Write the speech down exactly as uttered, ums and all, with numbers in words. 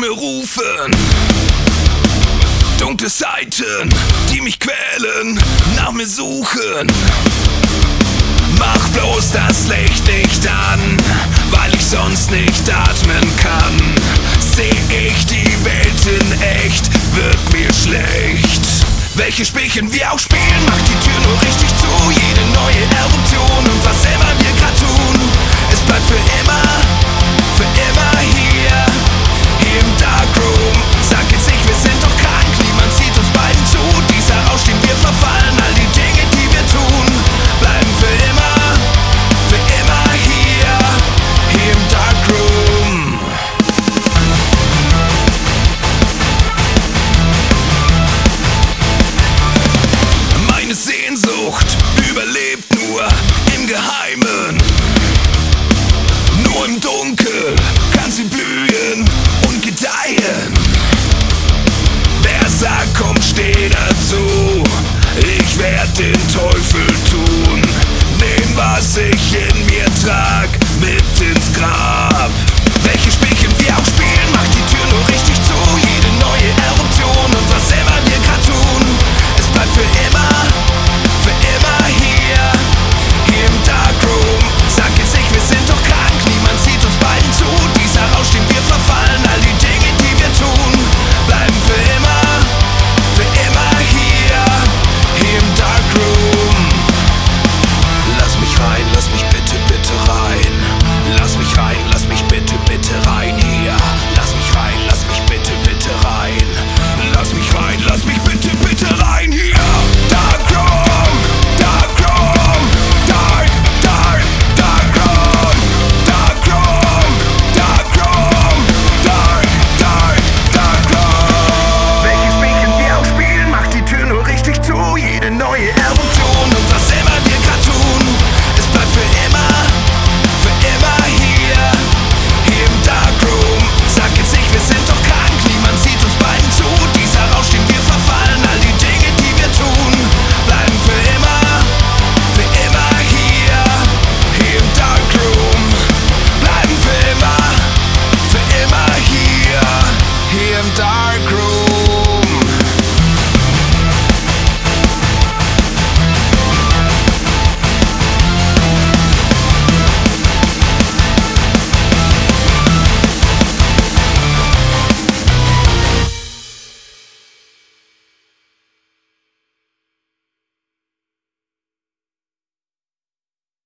mir rufen. Dunkle Seiten, die mich quälen, nach mir suchen. Mach bloß das Licht nicht an, weil ich sonst nicht atmen kann. Seh ich die Welt in echt, wird mir schlecht. Welche Spielchen wir auch spielen, macht die Tür nur richtig zu. Jede neue Erwartung